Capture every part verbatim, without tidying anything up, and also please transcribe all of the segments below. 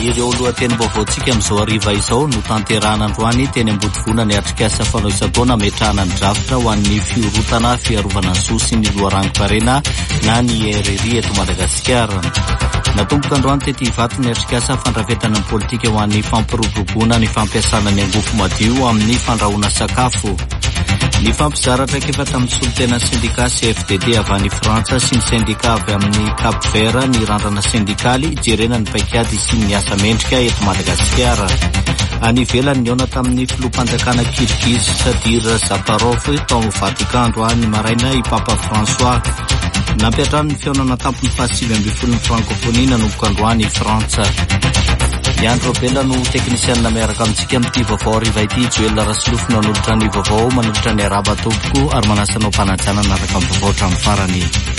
ireo lohateny vaovaontsika amin'izao hariva izao no tanterahana androany teny ambodivona ny atrikasa fanao isan-taona ametrahana ny drafitra ho an'ny fiorotana fiarovana ny zo sy ny loharano-parena na ny R R I eto Madagasikara. Natomboka androany tety hivato ny atrikasa fandrafetana ny politika ho an'ny fampiroboroboana ny fampiasana ny angofo madio amin'ny fandrahoana sakafo. Ny fampizaratra kefa tamin'ny solotena sindika C F D D avy any Frantsa sy ny sindika avy amin'ny Cap Vert ny randrana sindikaly jerena ny paikady sy ny asa mendrika eto Madagasikara. Any ivelany niona tamin'ny filoham-panjakana Kirgiz Sadir Zaparov tao Vatican androany maraina i Papa François. Nampiatrano ny fiaonana tampony fahasivy ambin'ny folo ny francophonie nanomboka androany i Frantsa. Leandro Bella no teknisianina miaraka amintsika amin'ity vaovao hariva ity. Joel Rasolofo no hanolotra ny vaovao, manolotra ny araba toboko ary manasanao mpanajana naraka amin'ny vaovao hatramin'ny farany.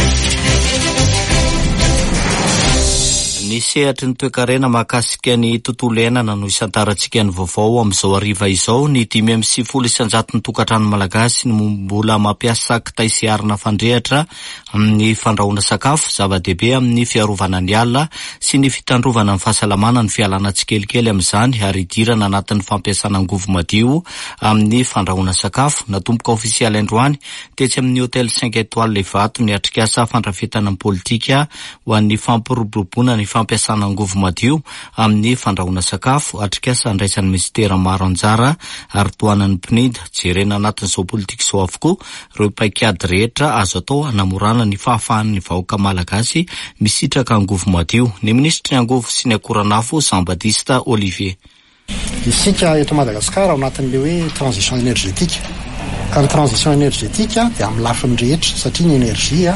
Ny sehatry ny toe-karena mahakasika ny tontolo iainana no isantarantsika ny vaovao amin'izao hariva izao. Ny dimy amby sivifolo isanjato ny tokantrano malagasy no mbola mampiasa kitay sy arina fandrehatra amin'ny fandrahoana sakafo, zava-dehibe amin'ny fiarovana ny alina sy ny fitandrovana amin'ny fahasalamana ny fialana tsikelikely amin'izany ary idirana anatin'ny fampiasana angovo madio amin'ny fandrahoana sakafo. Natomboka ofisialy androany tetsy amin'ny hôtel cinq étoiles Levato ny atrikasa fandrafetana ny politika ho an'ny fampiroboroboana ny fampiasana angovo madio amin'ny fandrahoana sakafo. Atrikasa andraisan'ny ministera maro anjara ary toanan'ny P N I D jerena anatin'izao politika izao avokoa ireo paikady rehetra azo atao hanamorana ny fahafahan'ny vahoaka malagasy misitraka angovo madio. Ny ministry ny angovo sy ny akoranafo Jean Baptiste Olivier. Isika eto Madagasikara ao anatin'le hoe transition énergétique. Ka ny transition énergétique dia amin'ny lafiny rehetra satria ny énergie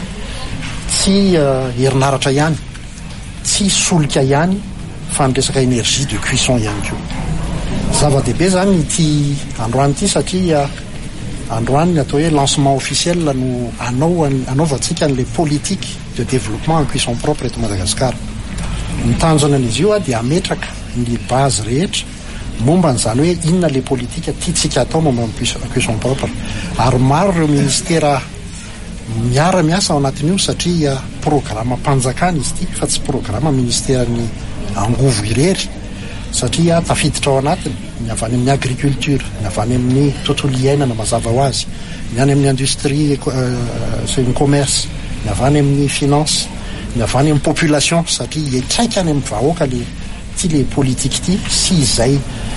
tsy uh, herinaratra ihany, tsy solika ihany fa ny resaka énergie de cuisson ihany koa. Zava-dehibe zany ity androany ity satria androany atao hoe lancement officiel no anao anaovantsika an'le politique de développement en cuisson propre eto Madagasikara. Ny tanjona an'izy io dia ametraka ny base rehetra momba n'izany hoe inona le politika tiantsika atao momba ny cuisson propre. Ary maro ireo ministera miara-miasa ao anatin'io satria programa mpanjakana izy ity fa tsy programa ministeran'ny angovo irery satria tafiditra ao anatiny ny avy any amin'ny agriculture, ny avy any amin'ny tontolo iainana mazava ho azy, ny any amin'ny industrie sy ny commerce, ny avy any amin'ny finance, ny avy any amin'ny population satria hitraika any amin'ny vahoaka le ty le politika ity sy izay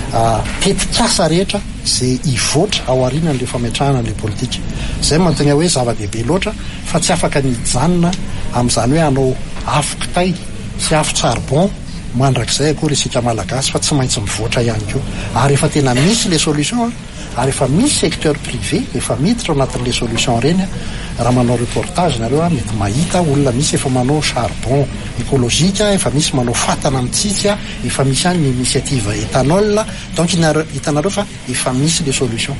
tetikasa rehetra zay ivoatra ao aorianan'le fametrahana le politika. Zay mantegna hoe zava-dehibe loatra fa tsy afaka nijanona amin'izany hoe anao afo kitay sy afo charbon mandrakizay akory isika malagasy fa tsy maintsy mivoatra ihany koa. Ary efa tena misy le solution ary efa misy secteur privé efa miditra ao anatin'le solution reny. Raha manao reportage nareo mety mahita olona misy efa manao charbon écologique, efa misy manao fatana mitsitsy, efa misy any initiative éthanol. Donc hitanareo fa efa misy le solution.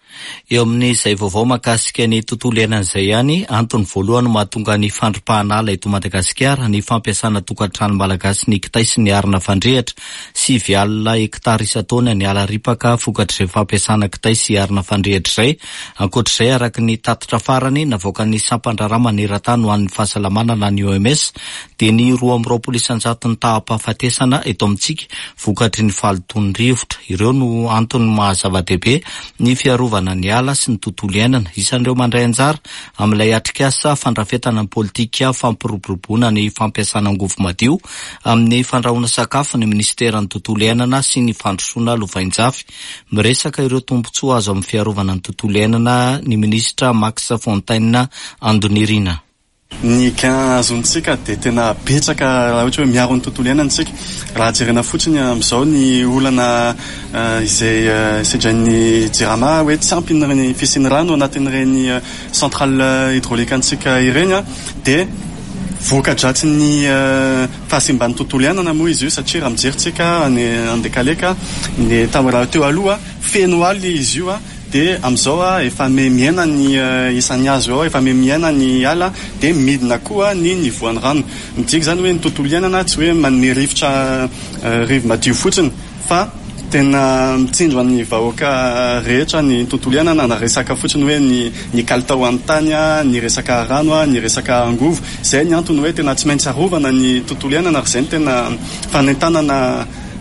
Eo amin'izay vaovao mahakasika ny tontolo iainan'izay ihany, antony voalohany mahatonga ny fandripahan'ala eto Madagasikara ny fampiasana tokantrano malagasy ny kitay sy ny arina fandrehatra. Sivy alina hektara isan-taona ny ala ripaka vokatr'izay fampiasana kitay sy arina fandrehatra izay. Ankoatr'izay araka ny tatitra farany navoaka ny sampandrarama maneran-tany ho an'ny fahasalamana na ny O M S dia ny roa amby roapolo isanjato ny taham-pahafatesana eto amintsika vokatry ny faloton'ny rivotra. Ireo no antony mahazava-dehibe ny fiarovana ny ala sy ny tontolo iainana. Isan'ireo mandray anjara amin'ilay atrikasa fandrafetana ny politika fampiroboroboana ny fampiasana angovo madio amin'ny fandrahoana sakafo ny ministeran'ny tontolo iainana sy ny fandrosoana lovain-jafy. Miresaka ireo tombotsoa azo amin'ny fiarovana ny tontolo iainana ny ministra Max Fontaine Andonirina. Ny gain azontsika dia tena betsaka raha ohatra hoe miaro ny tontolo iainantsika. Raha jerena fotsiny amin'izao ny olana uh, izay uh, sedrain'ny jirama hoe tsy ampy ny fisiany rano anatin'ireny uh, centrale hydraulique antsika ireny dia voka-dratsy ny uh, fahasimban'ny tontolo iainana moa izy io satria raha mijeritsika andekaleka ny tamiraha teo aloha feno aly izy io dia amin'izao efa miaina ny uh, isan'ny azo ao, efa miaina ny ala dia midina koa ny nivoan'ny rano. Midika zany hoe ny tontolo iainana tsy hoe manome rivotra uh, rivo madio fotsiny fa tena mitsindro ny vahoaka rehetra ny tontolo iainana na resaka fotsiny hoe ny ny kalitao amin'ny tany, ny resaka rano, ny resaka angovo. Zay ny antony hoe tena tsy maintsy arovana ny tontolo iainana ary zay ny tena fanentanana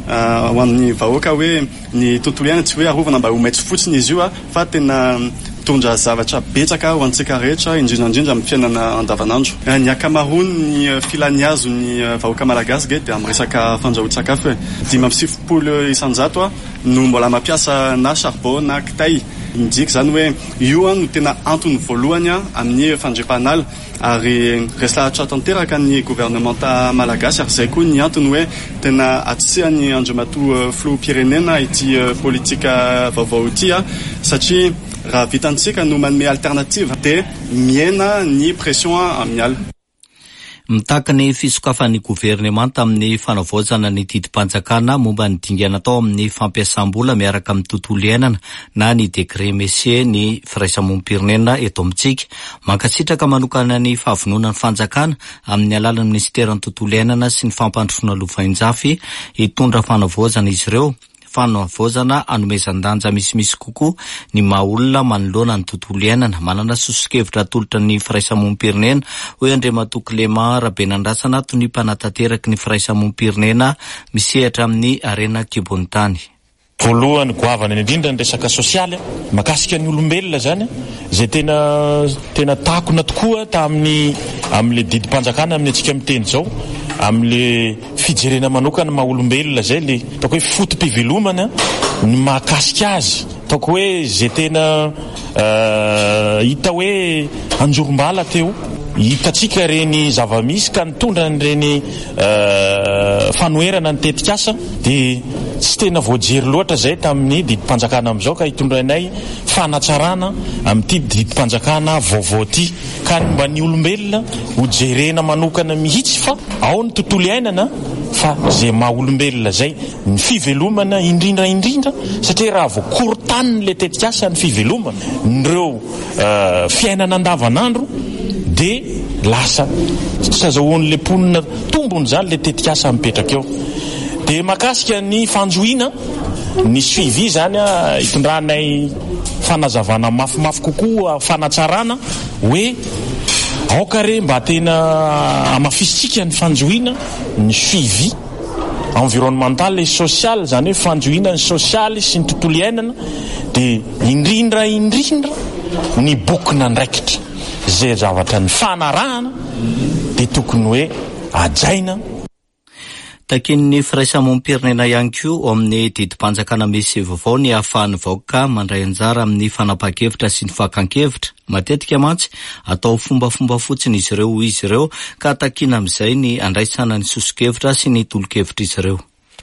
ho amin'ny vahoaka hoe ny tontolo iainana tsy hoe arovana mba ho maitso fotsiny izy io a fa tena mitondra zavatra betsaka ho antsika rehetra indrindrandrindra amin'ny fiainana andavanandro. Ny akamaroany ny filaniazo ny vahoaka malagasy ge dia amin'ny resaka fandrahoan-tsakafo e. Dimy amby sivifolo isanjato a no mbola mampiasa na charbon na kitay. Indika zany hoe io no tena antony voalohany amin'ny fandriampahanala ary reslahatra tanteraka ny gouvernementa malagasy ary zay koa ny antony hoe tena atsihany andriamatoa filoham-pirenena ity politika vaovao ity satria raha vitantsika no manome alternative dia miaina ny pression amin'ny ala. Mitaka ny fisokafan'ny gouvernemanta amin'ny fanavaozana ny didim-panjakana momba ny dingana tao amin'ny fampiasam-bola miaraka amin'ny tontolo iainana na ny dekret Messier ny firaisamonim-pirenena eto amintsika. Mankasitraka manokana ny fahavonona ny fanjakana amin'ny alalan'ny ministeran'ny tontolo iainana sy ny fampandrosoana lovain-jafy hitondra fanavaozana izy ireo. Fanavaozana anomezan-danja misimisy kokoa ny maha-olona manoloana ny tontolo iainana. Manana soso-kevitra tolotra ny firaisamonim-pirenena hoe Andriamatoa Clément Rabenandrasana toy ny mpanantanteraka ny firaisamonim-pirenena misehatra amin'ny arena kibon'tany. Voalohany goavana indrindra ny resaka sosialy makasika ny olombelona zany zay tena tena takona tokoa tamin'ny amin'le didim-panjakana amin'ny antsika miteny zao amin'le fijerena manokana maha olombelona zay le ataoko hoe fotom-pivelomana ny mahakasika azy ataoko hoe zay tena hita hoe anjorom-bala teo hitatsika reny zava-misy ka nitondra n'ireny fanoerana ny tetikasa dia tsy tena voajery loatra zay tamin'ny didim-panjakana amin'izao ka hitondranay fanatsarana amin'ity didim-panjakana vaovao ity ka mba ny olombelona ho jerena manokana mihitsy fa ao ny tontolo iainana fa zay maha olombelona zay ny fivelomana indrindra indrindra satria raha vao korotaniny le tetikasa ny fivelomana nireo fiainana andavanandro dia lasa sazahoan'le mponina tombony zany le tetikasa mipetraka eo. Dia makasika ny fanjoina ny suivi zany a hitondranay fanazavana mafimafy kokoa fanatsarana hoe aoka re mba tena amafisitsika ny fanjoina ny suivi environnemental et social zany hoe fanjoina ny sosialy sy ny tontolo iainana dia indrindra indrindra ny bokina ndraikitra zay zavatra ny fanarahana dia tokony hoe ajaina. Takin'ny firaisamonim-pirenena ihany koa ao amin'ny didim-panjakana misy vaovao ny ahafahan'ny vahoaka mandray anjara amin'ny fanapahan-kevitra sy ny fakan-kevitra. Matetika mantsy atao fombafomba fotsiny izy ireo izy ireo ka takiana amin'izay ny andraisana ny soso-kevitra sy ny tolo-kevitra izy ireo.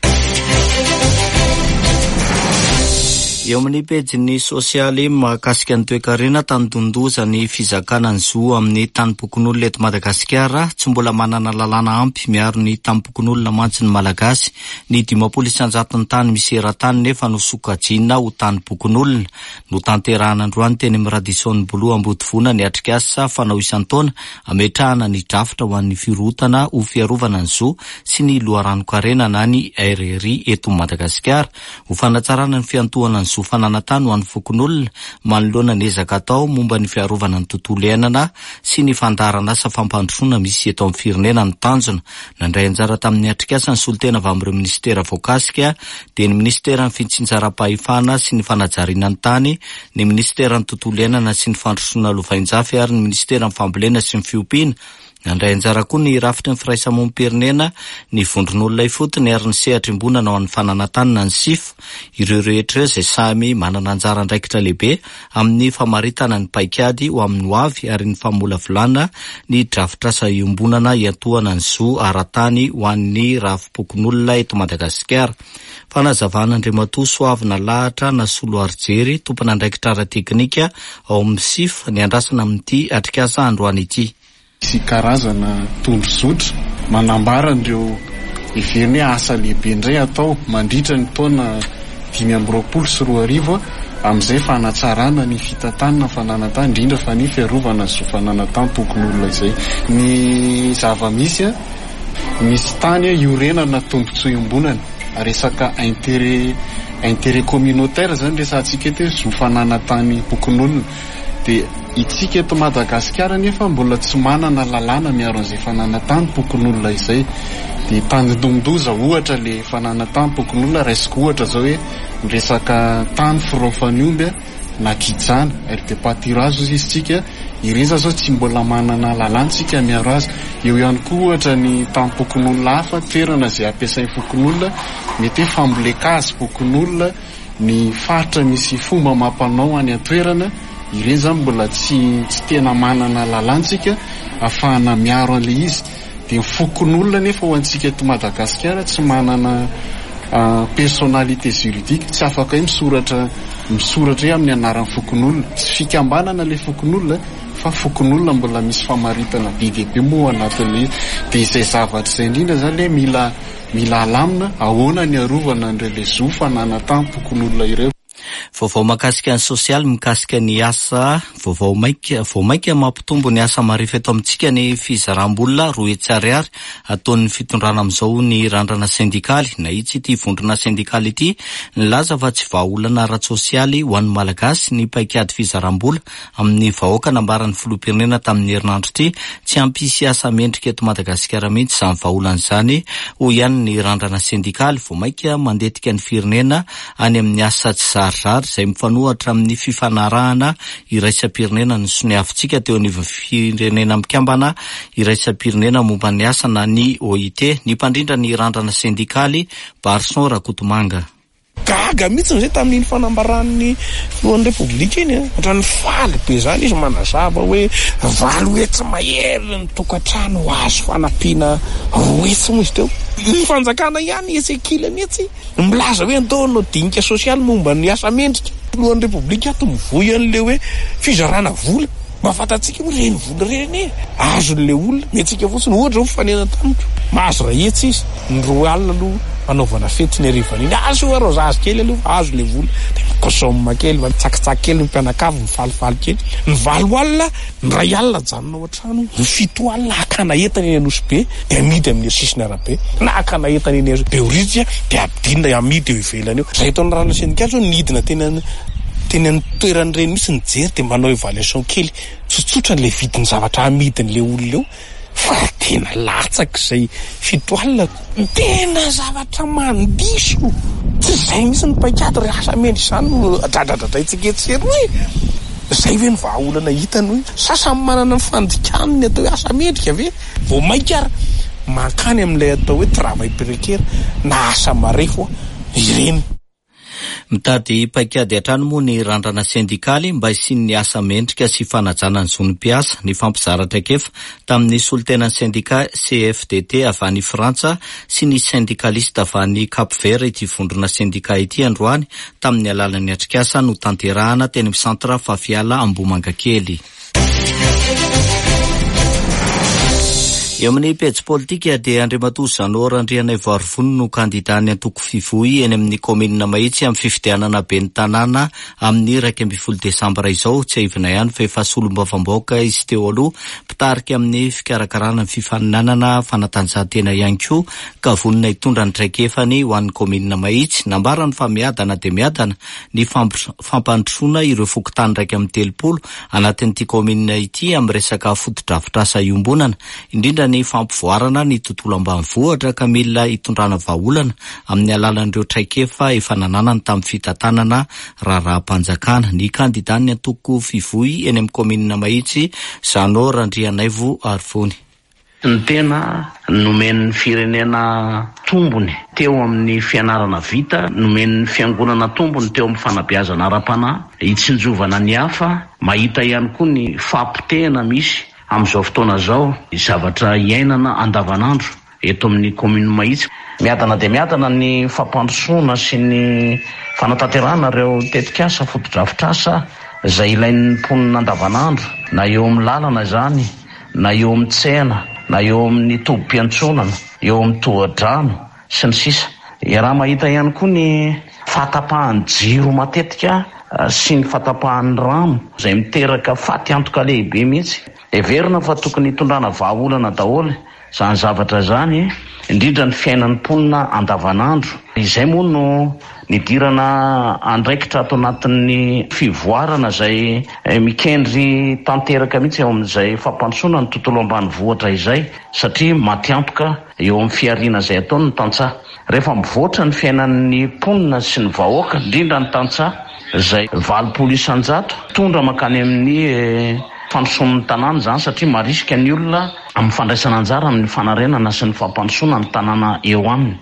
Eo amin'ny pejiny sosialy mahakasika ny toe-karena tanindondoza ny fizakana ny zo amin'ny tanim-pokon'olona eto Madagasikara tsy mbola manana lalàna ampy miaro ny tanim-pokon'olona mantsy ny malagasy. Ny dimampolo isanjato ny tany misy eran-tany nefa no sokajiana ho tanim-pokon'olona no tanterahana androany teny amin'ny radison'ny boloa Ambodivoana ny atrikasa fanao isan-taona ametrahana ny drafitra ho an'ny firohotana ho fiarovana ny zo sy ny loharano-karena na ny R R I eto Madagasikara ho fanatsarana ny fiantohana ny zo fananatany ho an'ny fokon'olona manoloana ny ezaka atao momba ny fiarovana ny tontolo iainana sy ny fandarana asa fampandrosoana misy eto amin'ny firenena ny tanjona. Nandray anjara tamin'ny atrikasa ny solitena avy amin'ireo ministera voakasika dia ny ministera ny fitsinjaram-pahefana sy ny fanajariana ny tany, ny ministera ny tontolo iainana sy ny fandrosoana lovain-jafy ary ny ministera ny fambolena sy ny fiompiana. Nandray anjara koa ny rafitry ny firaisamonim-pirenena ny vondron'olona ifotony ary ny sehatra imbonana ao amin'ny fananantanina ny S I F. Ireo rehetra ireo izay samy manana anjara andraikitra lehibe amin'ny famaritana ny paikady ho amin'ny hoavy ary ny famolavolana ny drafitra asa iombonana iantohana ny zo ara-tany ho an'ny rafi-pokon'olona eto Madagasikara. Fanazavana Andriamatoa Soavina Lahatra na Solo Arjery tompona andraikitra ara-teknika ao amin'ny S I F ny andrasana amin'ity atrikasa androany ity. Sy karazana tondrozotra manambara ireo iveriny asa lehibe indray atao mandritra ny taona dimy amby roapolo sy roa arivo amin'izay fanatsarana ny fitantanana fananantany indrindra fa ny fiarovana zo fananantany tokon'olona izay ny zava-misy misy tany iorenana tombotsoa iombonana resaka intérêt intérêt communautaire zany resantsika eto zo fananantany tokon'olona dia itsika eto Madagasikara nefa mbola tsy manana lalàna miaro an'izay fananantany pokon'olona izay. Dia tandondoza ohatra le fananantany pokon'olona, raisiko ohatra zao hoe miresaka tany firofan'omby na kijana ary de patirazo izy tsika ireza zao tsy mbola manana lalàntsika miaro azy. Eo ihany koa ohatra ny tany pokon'olona hafa, toerana izay ampiasain'ny pokon'olona, mety hoe famboleka azy pokon'olona, ny faritra misy fomba mampanao any an-toerana, ireny zany mbola tsy tsy tena manana lalàntsika ahafahana miaro an'le izy. Dia fokon'olona nefa ho antsika eto Madagasikara tsy manana uh, personnalité juridique, tsy afaka hoe misoratra misoratra hoe amin'ny anaran'ny fokon'olona, tsy fikambanana le fokon'olona fa fokon'olona mbola misy famaritana be dia be moa anatin'le. Dia izay zavatra izay indrindra zany le mila mila alamina ahoana ny arovana an'ireo le zo fananantany pokon'olona ireo. Vaovao makasika ny sosialy, mikasika ny asa, vaovao maika vao maika mampitombo ny asa marifo eto amintsika ny fizaram-bolona roa hetsy ariary ataon'ny fitondrana amin'izao ny randrana sindikaly. Na itsy ity vondrona sindikaly ity nilaza fa tsy vahaolana ara-tsosialy ho an'ny malagasy ny paikady fizaram-bola amin'ny vahoaka nambaran'ny filoham-pirenena tamin'ny herinandro ity. Tsy ampisy asa mendrika eto Madagasikara mihitsy izany vahaolana izany ho ihany ny randrana sindikaly. Vao maika mandetika ny firenena any amin'ny asa tsy zarizary izay mifanohatra amin'ny fifanarahana iraisam-pirenena ny soneavintsika teo anivon'ny firenena mikambana iraisam-pirenena momba ny asa na ny O I T. Ny mpandrindra ny randrana sindikaly Barson Rakotomanga. Gaga mihitsy zay tamin'ny fanambaran'ny lohan'ny repoblika iny, ohatrany faly be zany izy manazava hoe valo hetsy mahery ny tokantrano azo fanampiana roa hetsy moa izy teo. Ny fanjakana ihany Esekila mihitsy milaza hoe andao no dinika sosialy momba ny asa mendrika. Lohan'ny repoblika ato mivoy an'le hoe fizarana vola. Mahafantatsika hoe reny vola reny azon'le olona metsika fotsiny ohatra zao fifanena tamiko mahazo rahetsy izy ny roa alina aloha anaovana fety ny arivan'iny azo aroza azo kely aloha azo le vola de mikosoma kely mitsakitsaky kely ny mpianakavy mifalifaly kely ny valo alina ny ray alina janona ao an-trano ny fito alina akana entana eny Anosibe de amidy amin'ny sisiny arabe na akana entana eny Beorizia de abdinina amidy eo ivelany eo zay taona rano sindikaly zao nidina tena teny ny toerany reny misy nijery de manao evaluation kely tsotsotra le vidiny zavatra amidin'le olona eo fa tena latsaka izay fito alina tena zavatra mandiso tsy zay misy ny paikady re asa mendry izany no adradradradraitsika etsery hoe zay hoe ny vahaolana hitany hoe sasany manana ny fandikaniny atao hoe asa mendrika ve vao maika ary mankany amin'ilay atao hoe travail précaire na asa marefo ireny. Mitady paikady hatrany moa ny randrana sindikaly mba hisiany ny asa mendrika sy fanajana ny zonim-piasa. Ny fampizaratra kefa tamin'ny solitenan'ny sindika C F D T avy any Frantsa sy ny sindikalista avy any Cap Vert ity vondrona sindika ity androany tamin'ny alalan'ny atrikasa no tanterahana teny amin'ny centre Fafiala Ambomangakely. Eo amin'ny pejy politika dia Andriamatoa Zanora Andrianay Varivony no kandidany antoko fivohy eny amin'ny komina Mahitsy amin'ny fifidianana ben'ny tanàna amin'ny iraika ambin'ny folo desambra izao. Tsy aivina ihany fa efa solom-bavam-baoaka izy teo aloha mpitarika amin'ny fikarakarana ny fifaninanana fanatanjahantena ihany koa ka vonina hitondra ny traikefany ho an'ny komina Mahitsy. Nambarany fa miadana dia miadana ny fampandrosoana ireo fokontany iraika amin'ny telopolo anatin'ity komina ity amin'ny resaka foto-drafitr'asa iombonana, indrindra ny fampivoarana ny tontolo ambanivohitra ka mila hitondrana vahaolana amin'ny alalan'ireo traikefa efa nananany tamin'ny fitantanana raharaham-panjakana. Ny kandidany antoko fivohy eny amin'ny komina Mahitsy Zanora Andrianaivo Arivony. Ny tena nomen'ny firenena tombony teo amin'ny fianarana vita, nomen'ny fiangonana tombony teo amin'ny fanabeazana ara-panahy, hitsinjovana ny hafa, mahita ihany koa ny fampitena misy amin'izao fotoana zao zavatra iainana andavanandro eto amin'ny komina Mahitsy. Miadana dia miadana ny fampandrosoana sy ny fanatanterahana ireo tetikasa foto-drafitr'asa izay ilain'ny mponina andavanandro, na eo amin'ny lalana izany, na eo amin'ny tsena, na eo amin'ny tobim-piantsonana, eo amin'ny tohadrano sy ny sisa. Raha mahita ihany koa ny fahatapahan'ny jiro matetika sy ny fahatapahan'ny rano izay miteraka faty antoka lehibe mihitsy. Everina fa tokony hitondrana vahaolana daholo zany zavatra zany indrindra ny fiainan'ny mponina andavanandro. Izay moa no nidirana andraikitra ato anatin'ny fivoarana zay mikendry tanteraka mihitsy eo amin'izay fampandrosoana ny tontolo ambanivohitra izay, satria matiampoka eo amin'ny fiariana zay ataony ny tantsaha. Rehefa mivoatra ny fiainan'ny mponina sy ny vahoaka, indrindra ny tantsaha zay valopolo isanjato tondra makany amin'ny fandrosoan'ny tanàna zany, satria marisika ny olona amin'ny fandraisana anjara amin'ny fanarenana sy ny fampandrosoana ny tanàna eo aminy.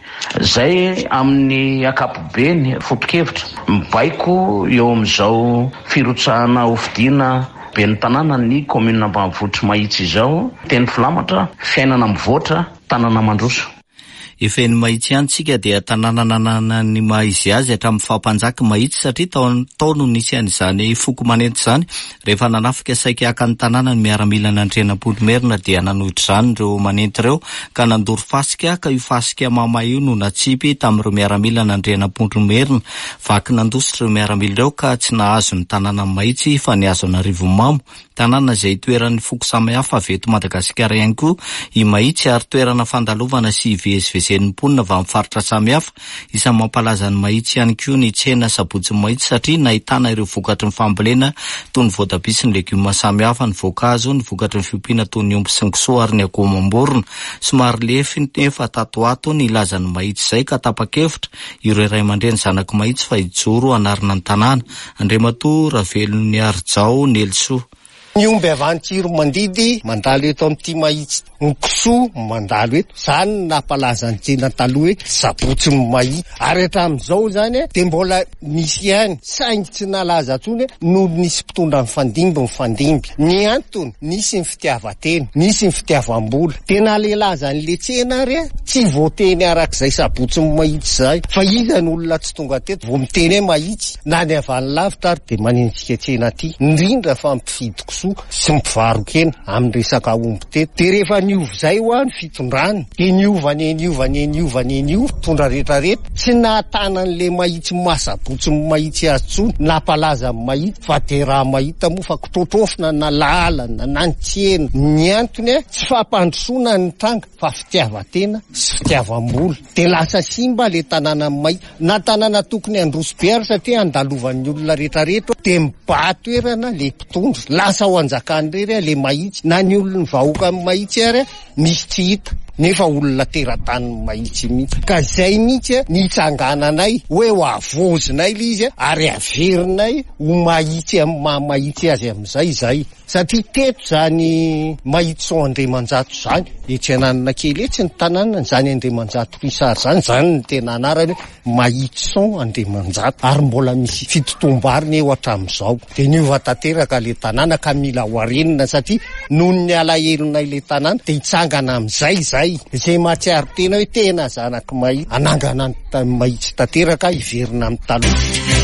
Zay amin'ny akapobeny foto-kevitra mibaiko eo amin'izao firotsahana hofidiana be ny tanàna ny commune ambanivohitra Mahitsy izao, teny filamatra fiainana mivoatra tanàna mandroso. Efeny Mahitsy ihany tsika dia tanàna nanana ny maizy azy hatramin'ny fampanjaka Mahitsy, satria tao tao no nisy an'izany foko manenty zany. Rehefa nanafika saika aka ny tanàna ny miaramila n'Andrianampoinimerina dia nanohitra zany ireo manenty ireo ka nandoro fasika, ka io fasika mama io no natsipy tamin'ireo miaramila n'Andrianampoinimerina. Vaky nandositra ireo miaramila ireo ka tsy nahazo ny tanàna Mahitsy fa nihazo an'Arivomamo, tanàna izay toeran'ny foko samihafa avy eto Madagasikara ihany koa i Mahitsy, ary toerana fandalovana sy ivezivezen'ny mponina va amin'ny faritra samihafa. Isan'ny mampalaza ny Mahitsy ihany koa ny tsena Sabotsy Mahitsy, satria nahitana ireo vokatry ny fambolena toy ny voatabia sy ny legioma samihafa, ny voankazo, ny vokatry ny fiompiana toy ny omby sy ny kisoa ary ny akoho-mamborona. Somary lefy nefa tatoato ny ilazan'ny Mahitsy izay ka tapa-kevitra ireo iray aman-dreny zanaky Mahitsy fa hijoro anarina ny tanàna. Andriamatoa Ravelon'ny Arjao Nelsoa. Ny omby avantsiro mandidy mandalo eto amin'ity Mahitsy, ny kisoa mandalo eto, zany nampalaza ny tsena taloha hoe Sabotsy Mahitsy. Ary hatramin'izao zany de mbola misy ihany, saingy tsy nalaza tsony no nisy mpitondra ny fandimby ny fandimby. Ny antony nisy ny fitiavan-tena, nisy ny fitiavam-bola. Tena lelaza an'le tsena ary tsy voateny arak'izay Sabotsy Mahitsy zay, fa iza ny olona tsy tonga teto vao miteny hoe Mahitsy na ny avy any lavitra ary de manenjika tsena ty, indrindra fa mpifidy kisoa sy mpivarokena amin'ny resaka omby teto. De rehefa niova zay ho any fitondrany, de niova ne niova ne niova ne niova tondra rehetra rehetra, tsy nahatana an'le Mahitsy mahasabotsy Mahitsy azy tsony, napalaza Mahitsy fa de raha mahita moa fa kitrotrofina na lalana na ny tsena. Ny antony tsy fampandrosoana ny tranga fa fitiavan-tena sy fitiavam-bola. De lasa simba le tanàna Mahitsy, na tanàna tokony androso-beary satria andalovan'ny olona rehetra rehetra, de mibatoerana le mpitondra, lasa ho anjakany rery le Mahitsy, na ny olona vahoaka amin'ny Mahitsy ary misy tsy hita nefa olona teratany Mahitsy mihitsy. Ka zay mihitsy nitsangananay hoe ho avozinay le izy ary averinay ho Mahitsy amin'ny maha-Mahitsy azy amin'izay zay, satria teto zany Mahitsy son Andriamanjato zany, etsy ananana kely etsy ny tanàna zany Andriamanjato Risary zany, zany ny tena anarany Mahitsy son Andriamanjato, ary mbola misy fitotom-bariny eo hatramin'izao. De niova tanteraka le tanàna ka mila ho arenina, satria noho ny alahelonay le tanàna de hitsangana amin'izay zay izay mahatsiaro tena hoe tena zanaky Mahitsy, anangana ny Mahitsy tanteraka iverina amin'ny taloha.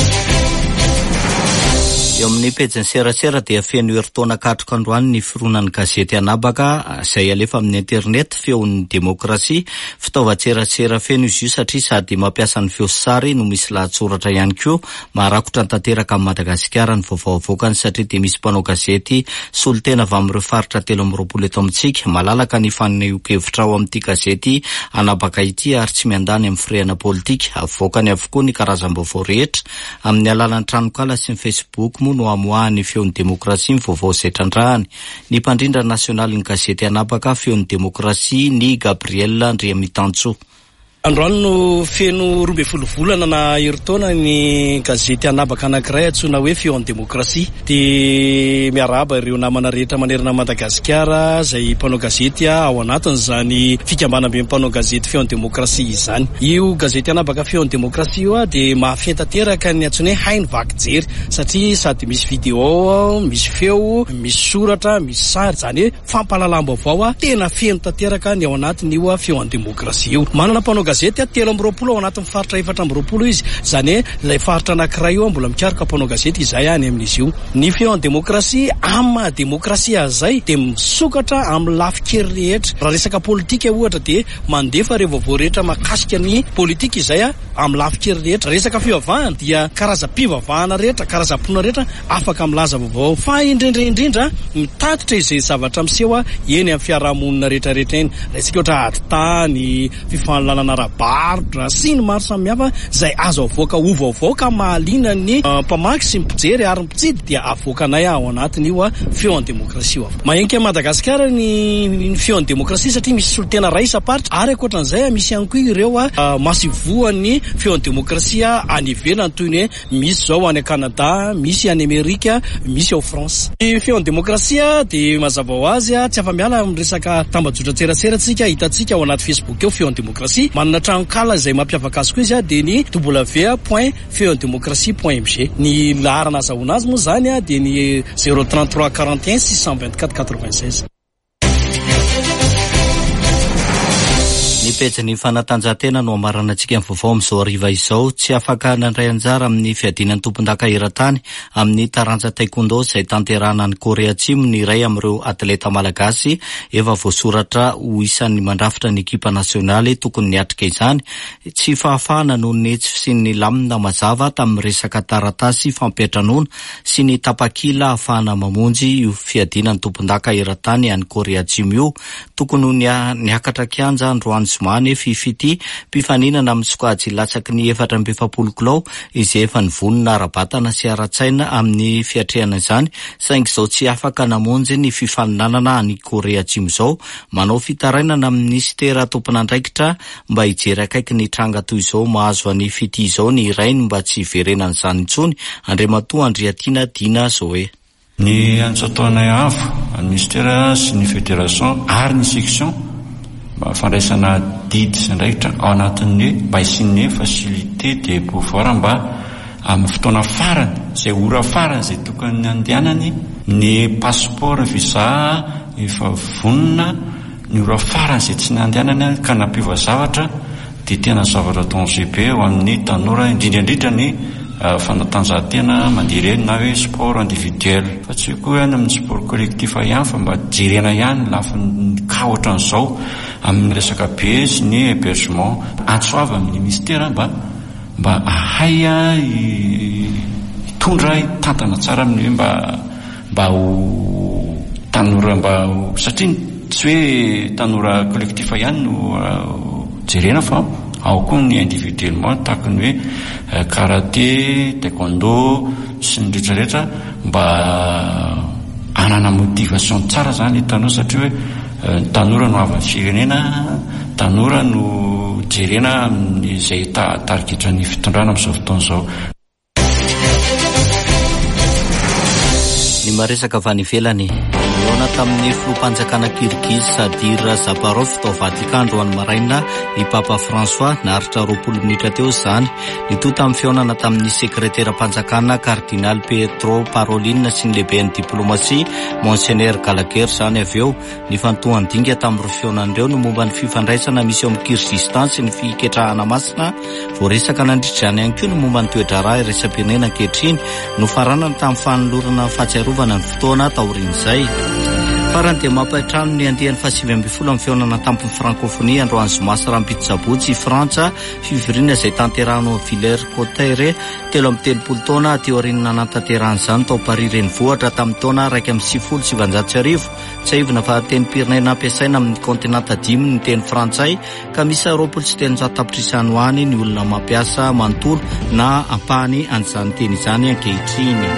Eo amin'ny pejiny serasera dia feno heritaona katroka androany ny fironan'ny gazety Anabaka izay alefa amin'ny internet, feon'ny demokrasia. Fitaovan-tserasera feno izy io satria sady mampiasa ny feo sary no misy lahatsoratra ihany koa. Maharakotra ny tanteraka amin'ny Madagasikara ny vaovao avoakany, satria dia misy mpanao gazety solitena avy amin'ireo faritra telo amby roapolo eto amintsika. Malalaka ny fanehoan-kevitra ao amin'ity gazety Anabaka ity ary tsy miandany amin'ny firehana politika. Avoakany avokoa ny karazam-baovao rehetra amin'ny alalan'ny tranokala sy ny Facebook no amoahany feon'ny demokrasia ny vaovao izay trandrahany. Ny mpandrindra nasionaly ny gazety Anabaka feon'ny demokrasia ny Gabriel Andriamitantso. Androany no feno roa ambin'ny folo volana na heritaona ny gazety Anabaka anankiray antsoina hoe feon'ny demokrasia, de miarahaba ireo namana rehetra manerana Madagasikara izay mpanao gazety ao anatiny zany fikambanam-be mpanao gazety feon'ny demokrasia izany. Io gazety Anabaka feon'ny demokrasia io de mahafiantanteraka ny antsoina hoe hainy vaky jery, satria sady misy vidéo, misy feo, misy soratra, misy sary, zany hoe fampahalalam-baovao tena feno tanteraka ny ao anatiny io feon'ny demokrasia io. Manana mpanao gazety telo amby roapolo ao anatin'ny faritra efatra amby roapolo izy, zany hoe ilay faritra anankiray io mbola mikaroka mpanao gazety izay any amin'izy io. Ny feon'ny demokrasia amin'ny demokrasia zay de misokatra amin'ny lafikery rehetra. Raha resaka politika ohatra de mandefa ireo vaovao rehetra mahakasika ny politika izay amin'ny lafikery rehetra. Resaka fivavahana dia karazam-pivavahana rehetra, karazam-pinoana rehetra afaka milaza vaovao fa indrindra mitatotra izay zavatra miseho eny amin'ny fiarahamonina rehetrarehetra eny. Resika ohatra aditany, fifanolorana ara-barotra sy ny maro samihafa izay azo avoaka ho vaovao ka mahaliana ny uh, mpamaky sy mpijery ary mpitsidy dia avoakanay ao anatiny io feon'ny demokrasia. Mahenika Madagasikara ny, ny feon'ny demokrasia satria misy solotena ray isa-paritra ary ankoatran'izay misy ihany koa ireo uh, masivoan'ny feon'ny demokrasia any ivelany toy ny misy zao any Canada, misy any Amerika, misy ao France. Ny feon'ny demokrasia dia mazava ho azy tsy afa-miala amin'ny resaka tambajotra tseraseratsika hitantsika ao anaty Facebook eo feon'ny demokrasia. Manana tranokala izay mampiavaka azy koa izy dia ny w point feon'ny demokrasia point m g. Ny laharana azahoana azy moa zany dia ny zéro trente-trois quarante et un six cent vingt-quatre quatre-vingt-seize. Ny pejy fanatanjahantena no amarana antsika amin'ny vaovao amin'izao hariva izao. Tsy afaka nandray anjara amin'ny fiadinan'ny tompon-daka eran-tany amin'ny taranja taekwondo izay tanterahana ny Korea Atsimo ny iray amin'ireo atleta malagasy efa voasoratra ho isan'ny mandrafitra ny ekipa nasionaly tokony niatrika izany. Tsy fahafahana noho ny tsy fisian'ny lamina mazava tamin'ny resaka taratasy fampiatranoana sy ny tapakila ahafahana mamonjy io fiadinan'ny tompon-daka eran-tany any Korea Atsimo io. Tokony niakatra kianja androany zomany fifity mpifaninana amin'ny sokajy latsaky ny efatra amby efapolo kilao izay efa nivonona ara-batana sy ara-tsaina amin'ny fiatrehana izany saingy izao tsy afaka namonjy ny fifaninanana any Korea Atsimo izao. Manao fitarainana amin'ny ministera tompon'andraikitra mba hijery akaiky ny tranga toy izao mahazo any fity izao ny irainy mba tsy hiverenana izany intsony. Andriamatoa Andriatiana Dina zao hoe ny antsataonay avo ny ministera sy ny fédération ary ny section mba fandraisana didy sy ndraikitra ao anatin'ny mba hisin'ny facilité de pouvoir mba amin'ny fotoana farany izay ora farany izay tokony andehanany ny passeport visa efa vonona ny ora farany izay tsy nandehanany ka nampiova zavatra dia tena zavatra danger be ho amin'ny tanora indrindrandrindra ny fanatanjahantena mandireny na hoe sport individuel fa tsy koa ihany amin'ny sport collectif ihany fa mba jerena ihany lafiny ka ohatran'izao amin'ny resaka be sy ny hébergement antsoava amin'ny ministera mba mba ahaya hitondra tantana tsara amin'ny hoe mba mba ho tanora mba satria tsy hoe tanora collectif ihany no jerena fa ao koa ny individuellement tahaka ny hoe karaté, taekwondo sy ny rehetrarehetra mba anana motivation tsara zany tanora satria hoe tanora no avy firenena, tanora no jerena amin'izay tarikitra ny fitondrana amin'izao fotoana izao. Ny maresaka avy any ivelany niona tamin'ny filoham-panjakana Kirgiz Sadir Zaparov tao Vatikandro any maraina i Papa François naharitra roapolo minitra teo izany. Nitota amin'ny fionana tamin'ny sekretera-panjakana Kardinal Pietro Parolin sy ny lehiben'ny diplomasia Monseigneur Gallagher zany avy eo. Ny fantohany dinga tamin'ireo fionan'ireo no momba ny fifandraisana misy eo amin'ny Kirgizistan sy ny fiketrahana masina. Voaresaka nandritrany ihany koa no momba ny toe-draharaha iraisam-pirenena ankehitriny no faranana tamin'ny fanolorana fahatsiarovana ny fotoana taorian'izay. Farany dia mampatrano ny andian'ny fahasivy ambin'ny folo amin'ny fionana tampony francophonie androany zoma sy rambito sabotsy Frantsa fivoriana izay tanterahano Villers-Cotterêts telo amby telopolo taona teo aoriana nantanterahana tao Paris renivohitra tamin'ny taona raika amby sivifolo sy sivanjato sy arivo. Tsy aivina fa tenim-pirenena ampiasaina amin'ny kontinanta dimy ny teny frantsay ka misy roapolo sy telonjato tapitrisa ho any ny olona mampiasa manontolo na ampahany an'izany teny izany ankehitriny.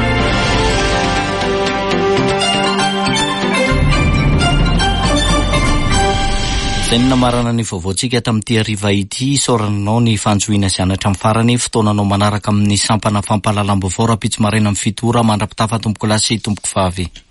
Izay ny namarana ny vaovaontsika tamin'ity hariva ity. Isaoranao ny fanjoina sy anatra amin'ny farany fotoananao manaraka amin'ny sampana fampahalalam-baovao rapitso maraina amin'ny fito ora mandrapitafa tompoko lasy tompoko vavy.